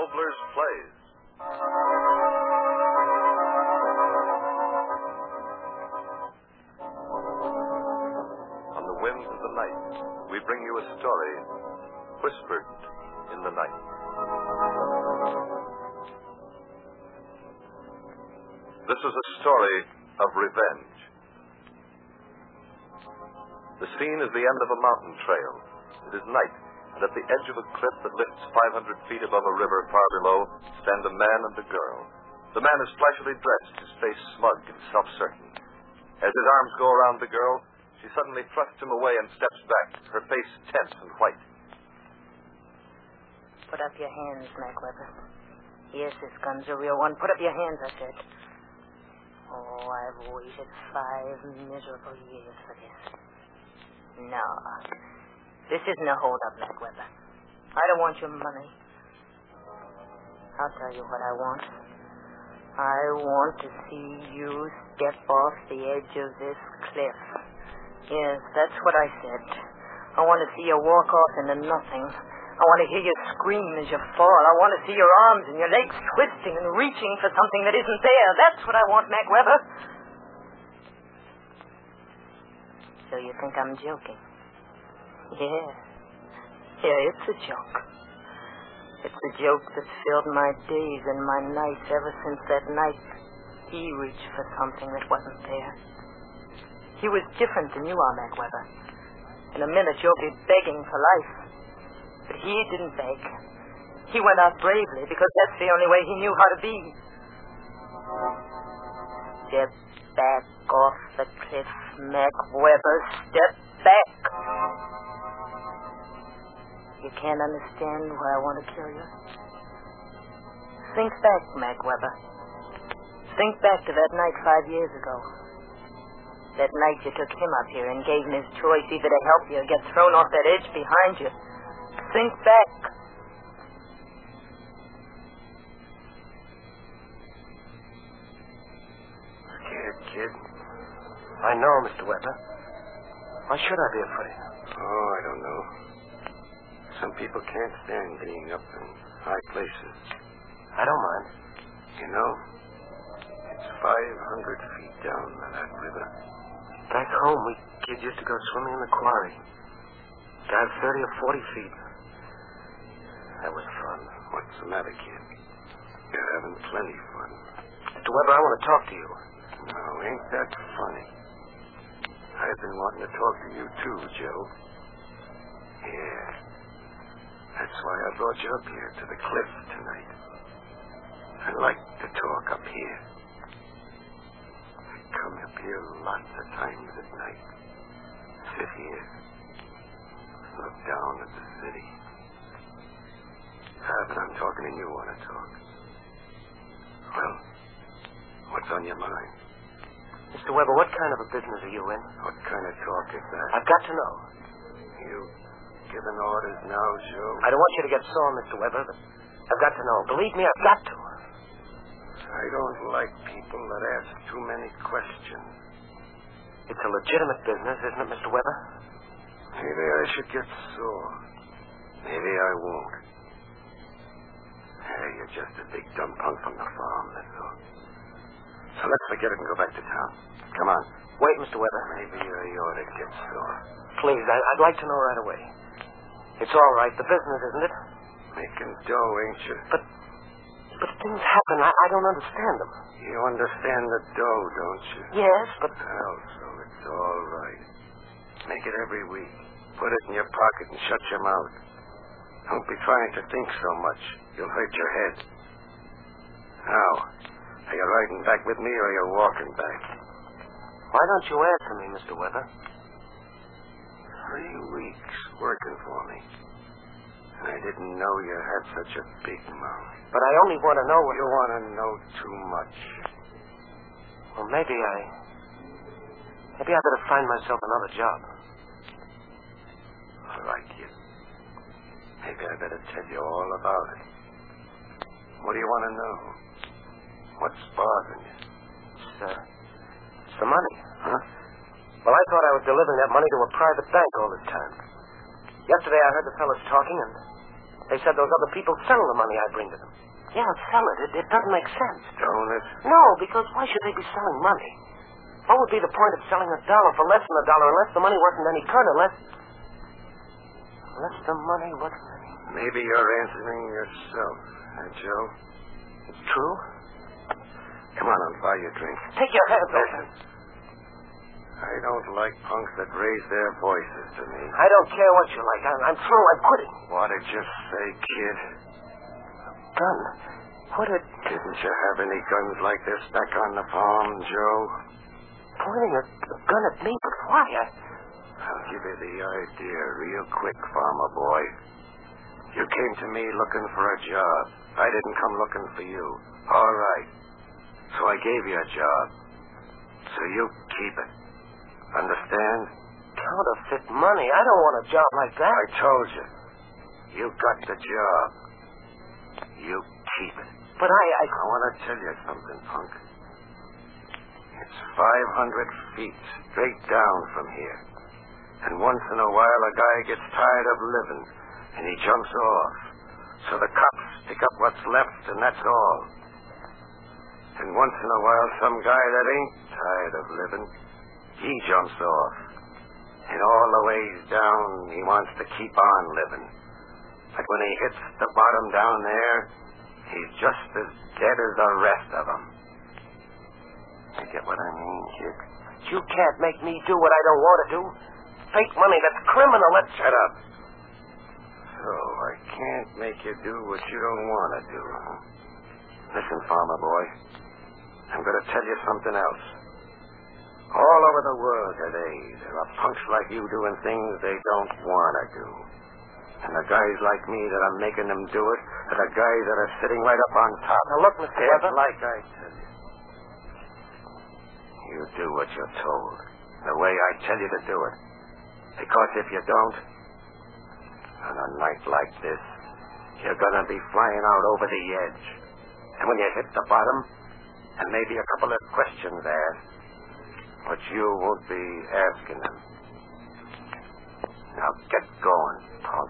Obler's Plays. On the winds of the night, we bring you a story whispered in the night. This is a story of revenge. The scene is the end of a mountain trail. It is night, and at the edge of a cliff that lifts 500 feet above a river far below stand a man and a girl. The man is flashily dressed, his face smug and self-certain. As his arms go around the girl, she suddenly thrusts him away and steps back, her face tense and white. Put up your hands, Mac Weber. Yes, this gun's a real one. Put up your hands, I said. Oh, I've waited 5 miserable years for this. No. This isn't a hold-up, Mac Weber. I don't want your money. I'll tell you what I want. I want to see you step off the edge of this cliff. Yes, that's what I said. I want to see you walk off into nothing. I want to hear you scream as you fall. I want to see your arms and your legs twisting and reaching for something that isn't there. That's what I want, Mac Weber. So you think I'm joking? Yeah, it's a joke. It's a joke that's filled my days and my nights ever since that night he reached for something that wasn't there. He was different than you are, Mac Weber. In a minute you'll be begging for life. But he didn't beg. He went out bravely because that's the only way he knew how to be. Step back off the cliff, Mac Weber. Step back. You can't understand why I want to kill you? Think back, Mac Weber. Think back to that night 5 years ago. That night you took him up here and gave him his choice either to help you or get thrown off that edge behind you. Think back. Scared, kid. I know, Mr. Weber. Why should I be afraid? Oh, I don't know. Some people can't stand being up in high places. I don't mind. You know, it's 500 feet down that river. Back home, we kids used to go swimming in the quarry. Dive 30 or 40 feet. That was fun. What's the matter, kid? You're having plenty fun. Mr. Weber, I want to talk to you. No, ain't that funny? I've been wanting to talk to you too, Joe. Yeah. That's why I brought you up here to the cliff tonight. I like to talk up here. I come up here lots of times at night. Sit here. Look down at the city. But I'm talking and you want to talk. Well, what's on your mind? Mr. Weber, what kind of a business are you in? What kind of talk is that? I've got to know. You giving orders now, Joe? I don't want you to get sore, Mr. Weber, but I've got to know. Believe me, I've got to. I don't like people that ask too many questions. It's a legitimate business, isn't it, Mr. Weber? Maybe I should get sore. Maybe I won't. Hey, you're just a big dumb punk from the farm, that's all. So let's forget it and go back to town. Come on. Wait, Mr. Weber. Maybe I ought to get sore. Please, I'd like to know right away. It's all right, the business, isn't it? Making dough, ain't you? But things happen. I don't understand them. You understand the dough, don't you? Yes, but... Well, so it's all right. Make it every week. Put it in your pocket and shut your mouth. Don't be trying to think so much. You'll hurt your head. Now, are you riding back with me or are you walking back? Why don't you answer me, Mr. Weber? 3 weeks working for me. And I didn't know you had such a big mouth. But I only want to know what... You want to know too much. Well, maybe I better find myself another job. All right, kid. Maybe I better tell you all about it. What do you want to know? What's bothering you? It's the money. Huh? Well, I thought I was delivering that money to a private bank all this time. Yesterday I heard the fellas talking, and They said those other people sell the money I bring to them. Yeah, sell it. It doesn't make sense. Don't it? No, because why should they be selling money? What would be the point of selling $1 for less than $1 unless the money wasn't any good, unless the money wasn't any... Maybe you're answering yourself, Joe. It's true? Come on, I'll buy you a drink. Take your hands off Listen. I don't like punks that raise their voices to me. I don't care what you like. I'm through. I'm quitting. What did you say, kid? Gun? What a... Didn't you have any guns like this back on the farm, Joe? Pointing a gun at me, but why? I'll give you the idea real quick, farmer boy. You came to me looking for a job. I didn't come looking for you. All right. So I gave you a job. So you keep it. Understand? Counterfeit money? I don't want a job like that. I told you. You got the job. You keep it. But I want to tell you something, punk. It's 500 feet straight down from here. And once in a while a guy gets tired of living and he jumps off. So the cops pick up what's left and that's all. And once in a while some guy that ain't tired of living, he jumps off. And all the ways down he wants to keep on living. But when he hits the bottom down there, he's just as dead as the rest of them. You get what I mean, kid? You can't make me do what I don't want to do. Fake money, that's criminal. Let's... Shut up. So I can't make you do what you don't want to do, huh? Listen, farmer boy. I'm going to tell you something else. All over the world today, there are punks like you doing things they don't want to do. And the guys like me that are making them do it are the guys that are sitting right up on top. Now look, Mr. Weber. Like I tell you. You do what you're told, the way I tell you to do it. Because if you don't, on a night like this, you're going to be flying out over the edge. And when you hit the bottom, and maybe a couple of questions asked, but you won't be asking them. Now get going, punk.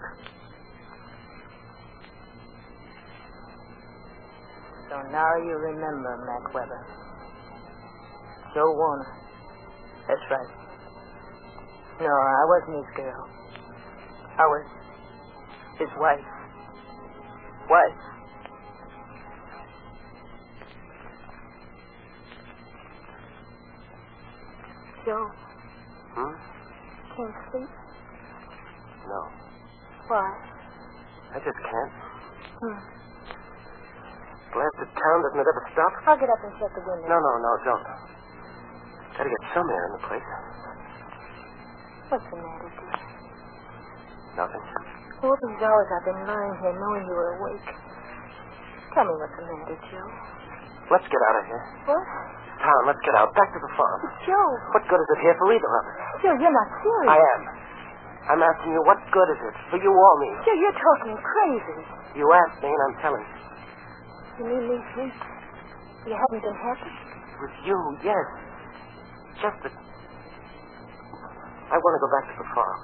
So now you remember, Mac Weber. Joe Warner. That's right. No, I wasn't his girl. I was his wife. Wife. Joe. Can't sleep? No. Why? I just can't. Blasted town, doesn't it ever stop? I'll get up and shut the window. No, don't. Gotta get some air in the place. What's the matter, dear? Nothing. All these hours I've been lying here knowing you were awake. Tell me what's the matter, Joe. Let's get out of here. What? Town, let's get out. Back to the farm. Joe. What good is it here for either of us? Joe, you're not serious. I am. I'm asking you, what good is it for you or me? Joe, you're talking crazy. You asked me, and I'm telling you. You mean these weeks you haven't been happy? With you, yes. Just that I want to go back to the farm.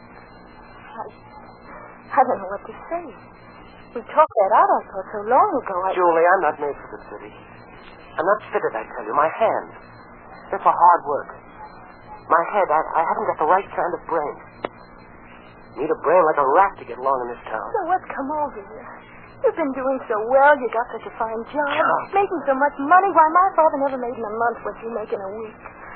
I don't know what to say. We talked that out, I thought, so long ago. Julie, I'm not made for the city. I'm not fitted, I tell you. My hands, they're for hard work. My head, I haven't got the right kind of brain. Need a brain like a rat to get along in this town. So what's come over you? You've been doing so well. You got such a fine job. Making so much money. Why, my father never made in a month what you make in a week.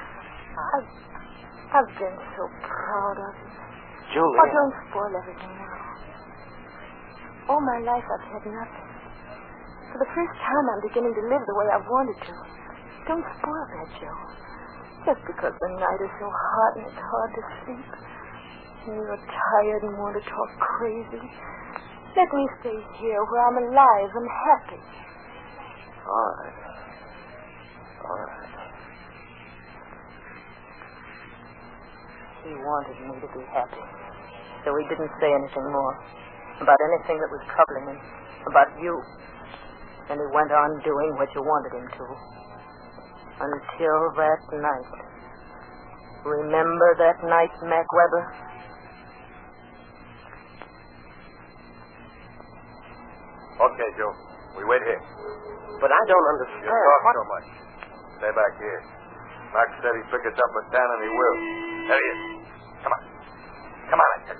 I've been so proud of you. Julie. Oh, don't spoil everything now. All my life I've had nothing. For the first time I'm beginning to live the way I've wanted to. Don't spoil that, Joe. Just because the night is so hot and it's hard to sleep. And you're tired and want to talk crazy. Let me stay here where I'm alive and happy. All right. He wanted me to be happy. So he didn't say anything more about anything that was troubling him, about you. And he went on doing what you wanted him to. Until that night. Remember that night, Mac Weber? Okay, Joe. We wait here. But I don't You understand. talk What? so much. Stay back here. Max said he'd pick us up at 10, and he will. There he is. Come on. Come on, I said.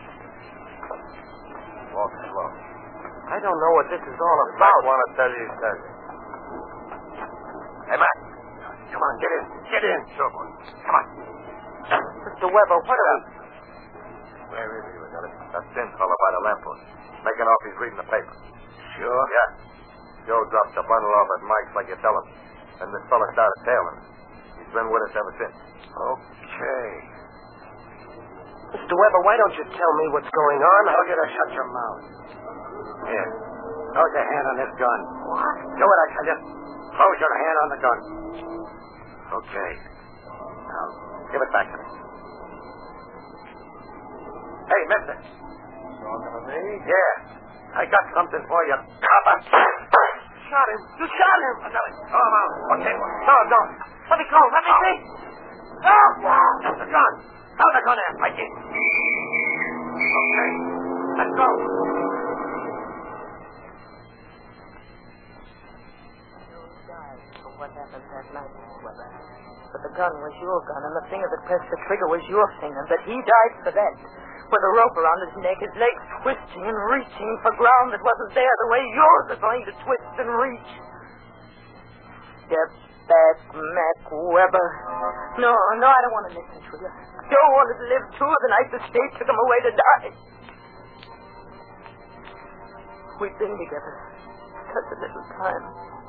Walk slow. I don't know what this is all If Max about. want to tell you, tell you. Hey, Max. Come on, get in. Get in. Sure, boy. Come on. Mr. Weber, what are we? Where is he? That thin fellow by the lamppost. Making off he's reading the paper. Sure? Yeah. Joe dropped the bundle off at Mike's like you tell him. And this fella started tailing him. He's been with us ever since. Okay. Mr. Weber, why don't you tell me what's going on? I'll get her shut your mouth. Here. Close your hand on this gun. What? Do it, I tell you. Close your hand on the gun. Okay. Now, give it back to me. Hey, mister. Talking to me? Yeah. I got something for you, copper. Shot him. You shot him. Throw him out. Okay. No, no. Let me go. Let me see. No. That's the gun. Throw the gun in. Right in. Okay. Let's go. For what happened that night, Weber. But the gun was your gun, and the finger that pressed the trigger was your finger. But he died for that. With a rope around his neck, his legs twisting and reaching for ground that wasn't there the way yours are going to twist and reach. Get back, Mac Weber. No, I don't want to listen to you. Joe wanted to live too the night the state took him away to die. We've been together such a little time.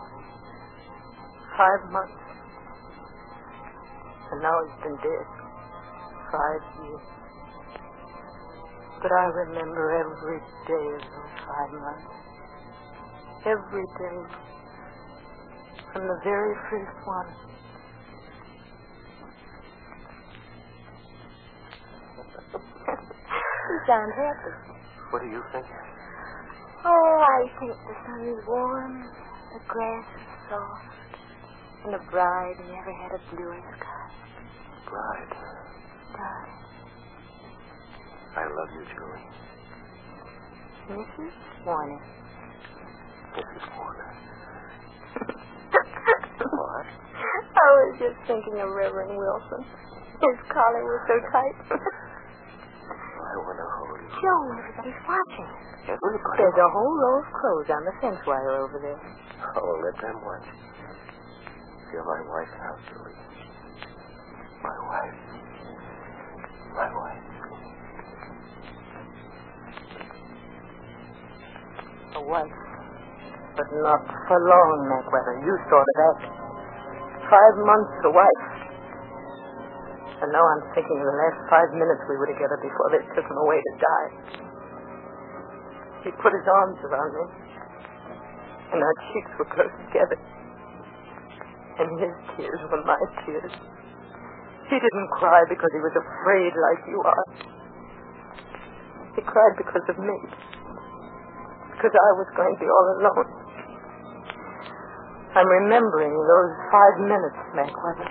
5 months. And now he's been dead 5 years. But I remember every day of those 5 months. Every day. From the very first one. You sound happy. What do you think? Oh, I think the sun is warm, the grass is soft, and the bride never had a bluer sky. Bride. Darling. I love you, Julie. Mrs. Warner. Mrs. Warner. What? I was just thinking of Reverend Wilson. His collar was so tight. I want to hold you. Joe, everybody's watching. Everybody? There's a whole row of clothes on the fence wire over there. Oh, let them watch. You're my wife now, Julie. My wife. My wife. A wife. But not for long, Mac Weber. You sorted out. 5 months a wife. And now I'm thinking the last 5 minutes we were together before they took him away to die. He put his arms around me. And our cheeks were close together. And his tears were my tears. He didn't cry because he was afraid like you are. He cried because of me. Because I was going to be all alone. I'm remembering those 5 minutes, Mac Weber.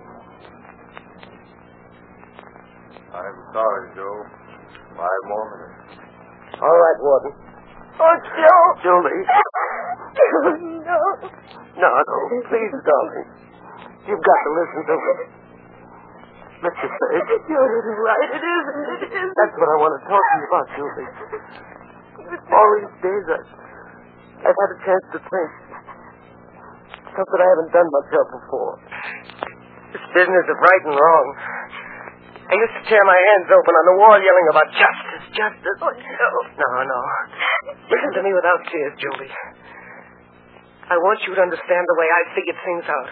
I'm sorry, Joe. 5 more minutes. All right, Warden. Oh, Joe! Julie. No. No, please, darling. You've got to listen to me. Mr. Sage. You're right. It isn't. It isn't. That's what I want to talk to you about, Julie. All these days, I've had a chance to think. Something I haven't done much of before. This business of right and wrong. I used to tear my hands open on the wall yelling about justice, justice. Oh, no. No. Listen to me without tears, Julie. I want you to understand the way I figured things out.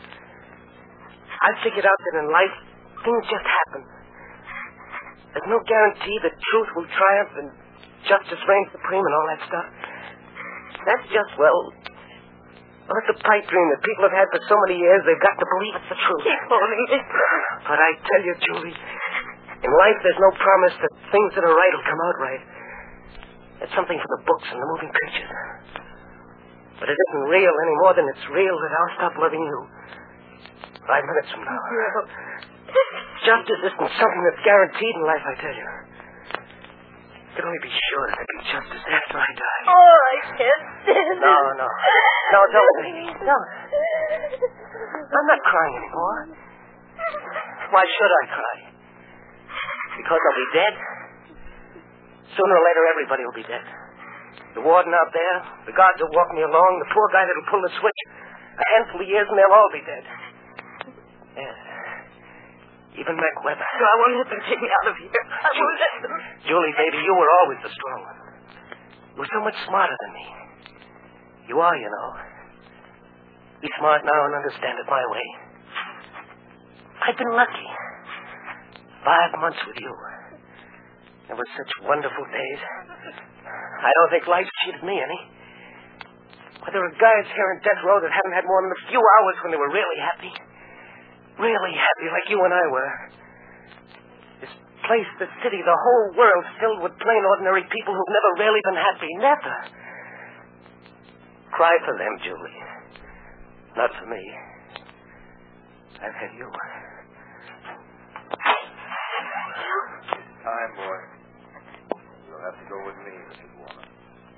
I figured out that in life, things just happen. There's no guarantee that truth will triumph and justice reign supreme and all that stuff. That's just, it's a pipe dream that people have had for so many years, they've got to believe it's the truth. Keep holding me. But I tell you, Julie, in life there's no promise that things that are right will come out right. It's something for the books and the moving pictures. But it isn't real any more than it's real that I'll stop loving you 5 minutes from now. Justice isn't something that's guaranteed in life, I tell you. can only be sure that it'll be justice after I die. Oh, I can't stand it. No, don't, baby. Don't. I'm not crying anymore. Why should I cry? Because I'll be dead? Sooner or later, everybody will be dead. The warden out there, the guards that walk me along, the poor guy that'll pull the switch. A handful of years and they'll all be dead. Yes. Even Mac Weber. No, I won't let them take me out of here. I won't let them. Julie, baby, you were always the strong one. You were so much smarter than me. You are, you know. Be smart now and understand it my way. I've been lucky. 5 months with you. There were such wonderful days. I don't think life cheated me any. But there are guys here in death row that haven't had more than a few hours when they were really happy. Really happy, like you and I were. This place, the city, the whole world filled with plain, ordinary people who've never really been happy. Never. Cry for them, Julie. Not for me. I've had you. Time, boy. You'll have to go with me, Mrs. Warner.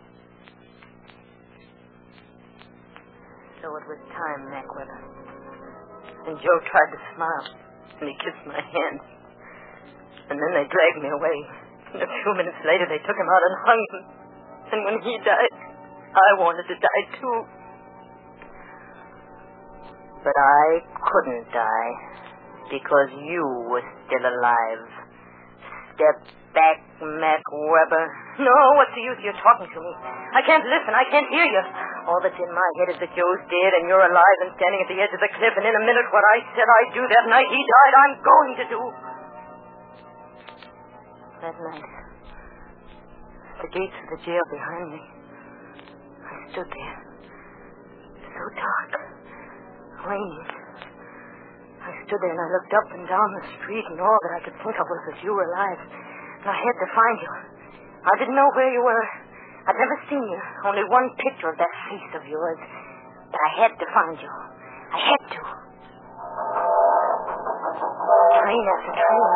So it was time, Mac Weber. And Joe tried to smile, and he kissed my hand. And then they dragged me away. And a few minutes later, they took him out and hung him. And when he died, I wanted to die, too. But I couldn't die, because you were still alive. Step back, Mac Weber. No, what's the use you're talking to me? I can't listen. I can't hear you. All that's in my head is that Joe's dead and you're alive and standing at the edge of the cliff, and in a minute what I said I'd do that night he died, I'm going to do. That night, the gates of the jail behind me, I stood there. So dark. Raining. I stood there and I looked up and down the street, and all that I could think of was that you were alive. And I had to find you. I didn't know where you were. I'd never seen you. Only one picture of that face of yours. But I had to find you. I had to. Train after train.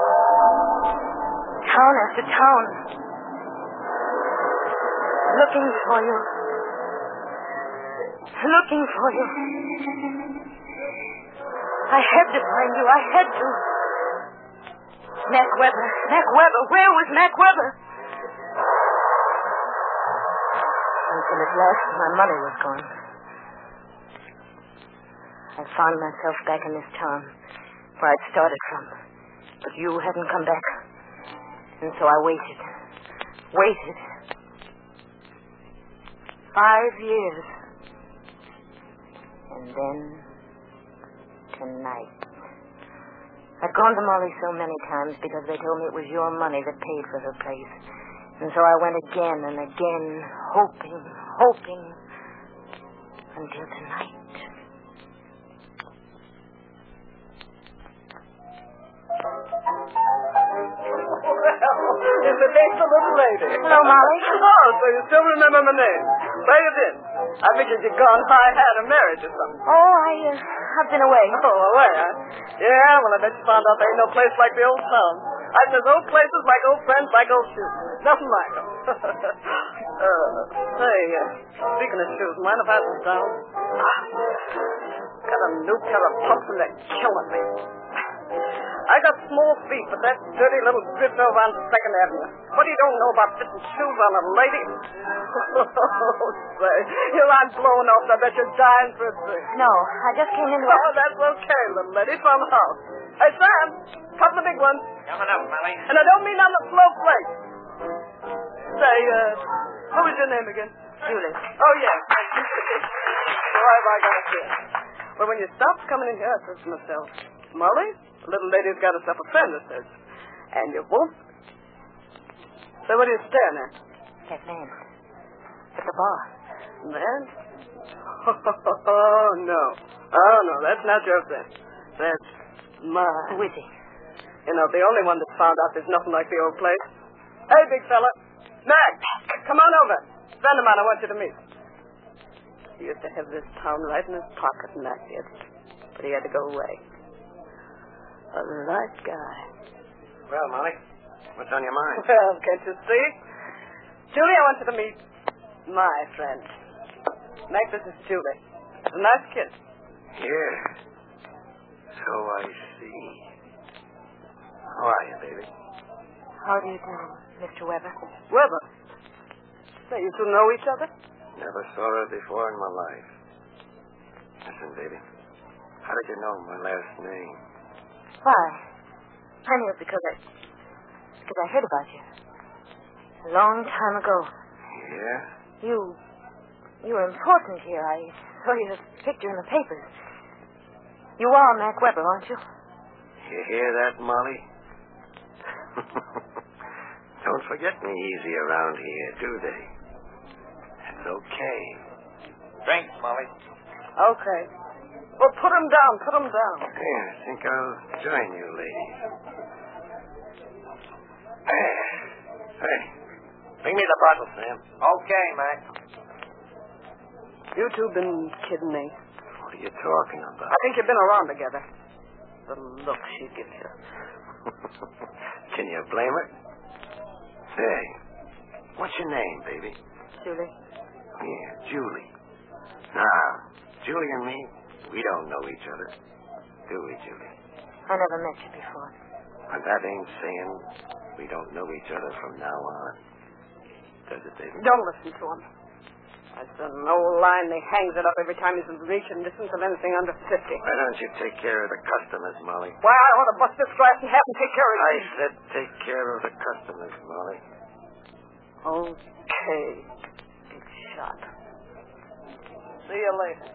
Town after town. Looking for you. Looking for you. I had to find you. I had to. Mac Weber. Mac Weber. Where was Mac Weber? Until at last my money was gone. I found myself back in this town where I'd started from. But you hadn't come back. And so I waited. Waited. 5 years. And then tonight. I'd gone to Molly so many times because they told me it was your money that paid for her place. And so I went again and again, hoping, until tonight. Is the date the little lady? Hello, Molly. Oh, so you still remember my name. Where you been? I figured you'd gone high hat or married or something. Oh, I've been away. Oh, away, huh? Yeah, well, I bet you found out there ain't no place like the old town. I says old places like old friends like old shoes. Nothing like them. Speaking of shoes, mind if I sit down? Got a new pair of pumps and they're killing me. I got small feet, but that dirty little drift over on 2nd Avenue. What do you don't know about fitting shoes on a lady? Oh, say, here I'm blowing off. I bet you're dying for a drink. No, I just came in. Oh, that's okay, little lady, somehow. Hey, Sam, couple of big ones. Coming up, Molly. And I don't mean on the slow plate. Say, what was your name again? Julie. Oh, yeah. All right, I got it here. Well, when you stop coming in here, I says to myself, Molly, the little lady's got herself a friend, I says. And you won't. So what are you staring at? That man. At the bar. Man? Oh, no. Oh, no, that's not your friend. That's mine. Who is he? You know, the only one that's found out there's nothing like the old place. Hey, big fella. Mac, come on over. Friend of mine I want you to meet. He used to have this town right in his pocket, Mac did. But he had to go away. A right guy. Well, Molly, What's on your mind? Well, can't you see? Julie, I want you to meet my friend. Mac, this is Julie. She's a nice kid. Yeah. So I see. How are you, baby? How do you do, Mr. Weber? Weber. Say, you two know each other? Never saw her before in my life. Listen, baby. How did you know my last name? Why? I knew it because I heard about you. A long time ago. Yeah? You were important here. I saw your picture in the papers. You are Mac Weber, aren't you? You hear that, Molly? Don't forget me easy around here, do they? It's okay. Drinks, Molly. Okay. Well, put him down. Yeah, I think I'll join you, ladies. Hey, bring me the bottle, Sam. Okay, Mac. You two been kidding me. What are you talking about? I think you've been around together. The look she gives you. Can you blame her? Say, what's your name, baby? Julie. Yeah, Julie. Now, Julie and me, we don't know each other. Do we, Julie? I never met you before. But that ain't saying we don't know each other from now on. Does it, baby? Don't listen to him. That's an old line that hangs it up every time he's in reaching distance of anything under 50. Why don't you take care of the customers, Molly? Why, I want to bust this glass and have him take care of I it. said take care of the customers, Molly. Okay, big shot. See you later.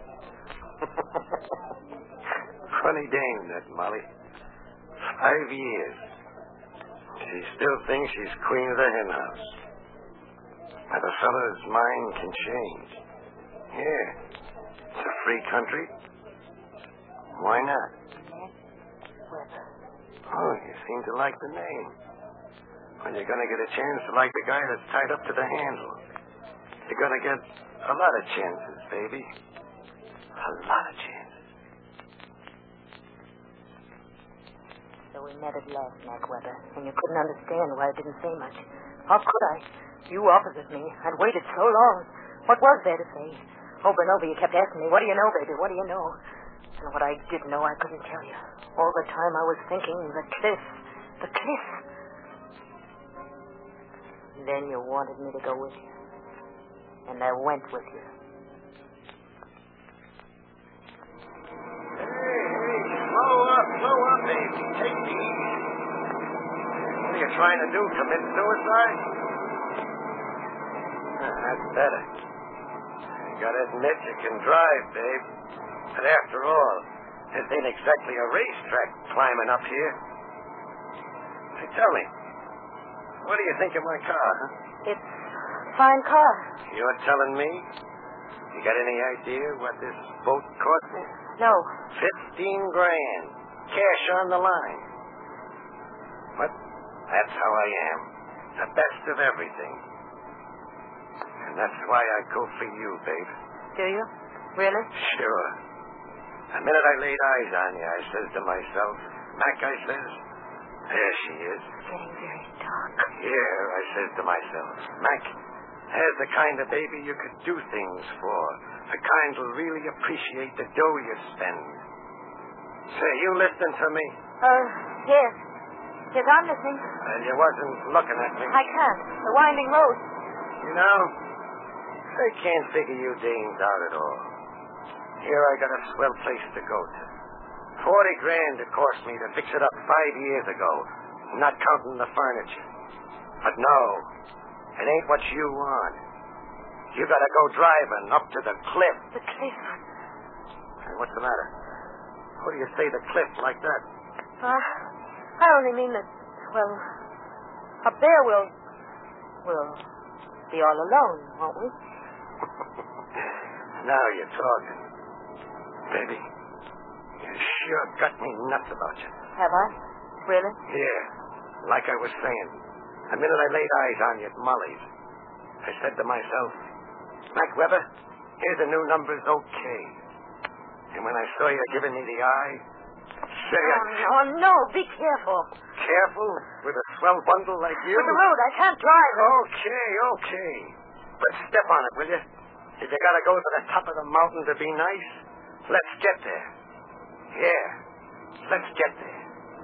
Funny dame, that Molly. 5 years. She still thinks she's queen of the hen house. But a fellow's mind can change. Yeah. It's a free country. Why not? Oh, you seem to like the name. When you're going to get a chance to like the guy that's tied up to the handle. You're going to get a lot of chances, baby. A lot of chances. So we met at last, Mac Weber, and you couldn't understand why I didn't say much. How could I? You opposite me. I'd waited so long. What was there to say? Over and over you kept asking me, what do you know, baby? What do you know? And what I did know, I couldn't tell you. All the time I was thinking, the cliff. The cliff. And then you wanted me to go with you. And I went with you. Hey, slow up, baby. Take it easy. What are you trying to do, commit suicide? That's better. You gotta admit you can drive, babe. But after all, this ain't exactly a racetrack climbing up here. Hey, tell me, what do you think of my car, huh? It's a fine car. You're telling me? You got any idea what this boat cost me? No. $15,000. Cash on the line. But that's how I am. The best of everything. And that's why I go for you, babe. Do you? Really? Sure. The minute I laid eyes on you, I says to myself, Mac, I says, there she is. It's getting very dark. Here, I says to myself, Mac, there's the kind of baby you could do things for. The kind who'll really appreciate the dough you spend. Say, you listening to me? Yes. Yes, I'm listening. You wasn't looking at me. I can't. The winding road. You know, I can't figure you dames out at all. Here I got a swell place to go to. $40,000 it cost me to fix it up 5 years ago, not counting the furniture. But no, it ain't what you want. You gotta go driving up to the cliff. The cliff. Hey, what's the matter? What do you say the cliff like that? I only mean that, well, up there we'll be all alone, won't we? Now you're talking. Baby, you sure got me nuts about you. Have I? Really? Yeah, like I was saying. The minute I laid eyes on you at Molly's, I said to myself, Mac Weber, here's the new number's okay. And when I saw you giving me the eye, say Oh, no, be careful. Careful with a swell bundle like you? But the road, I can't drive. Okay. But step on it, will you? If you gotta go to the top of the mountain to be nice, let's get there. Yeah, let's get there.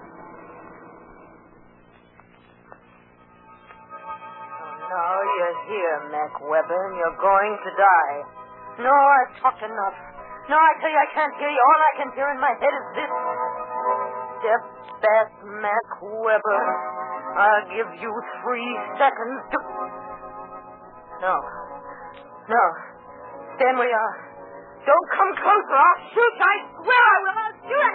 Now you're here, Mac Weber, and you're going to die. No, I've talked enough. No, I tell you, I can't hear you. All I can hear in my head is this. Step back, Mac Weber. I'll give you 3 seconds to... No. Stand where you are. Don't come closer. I'll shoot you. I swear I will. I'll shoot.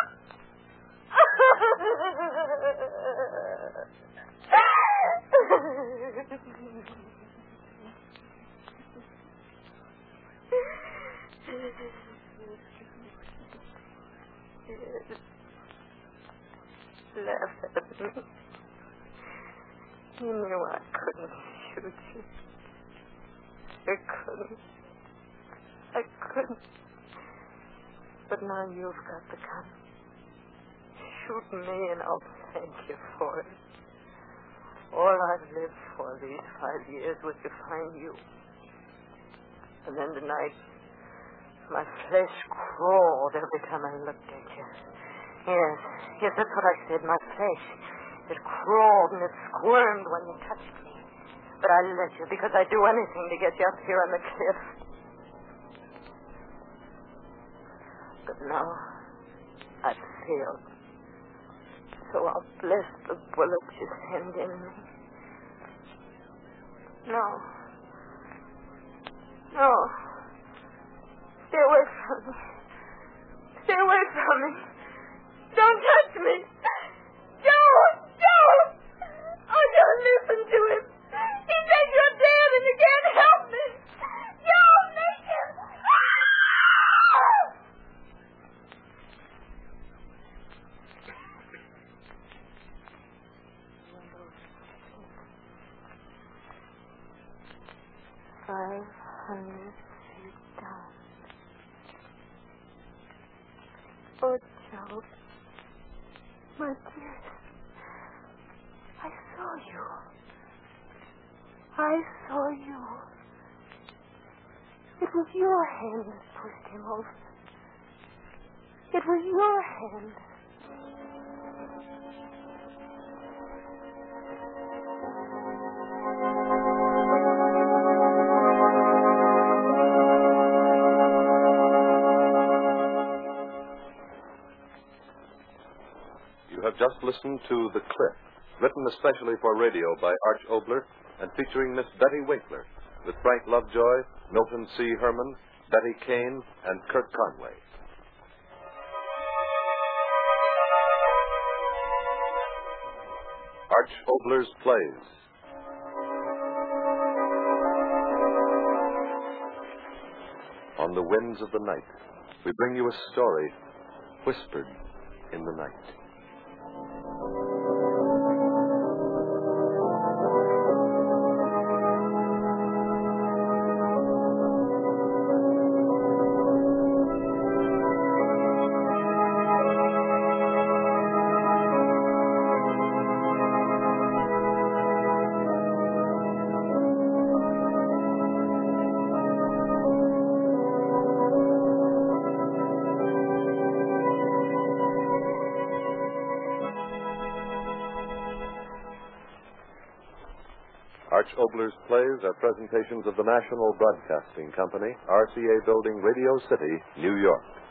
Laugh at me. You knew I couldn't shoot you. I couldn't. But now you've got the gun. Shoot me and I'll thank you for it. All I've lived for these 5 years was to find you. And then tonight, my flesh crawled every time I looked at you. Yes, that's what I said, my flesh. It crawled and it squirmed when you touched me. But I let you because I'd do anything to get you up here on the cliff. But now, I've failed. So I'll bless the bullets you send in me. No. Stay away from me. Stay away from me. Don't touch me. Don't. Oh, don't listen to him. He says you're dead and you can't help me. Don't make him. $500 feet down. Oh, Joe. My dear. I saw you. It was your hand that pushed him over. It was your hand. You have just listened to The Cliff, written especially for radio by Arch Obler and featuring Miss Betty Winkler, with Frank Lovejoy, Milton C. Herman, Betty Kane, and Kurt Conway. Arch Obler's Plays. On the winds of the night, we bring you a story whispered in the night. Arch Obler's Plays are presentations of the National Broadcasting Company, RCA Building, Radio City, New York.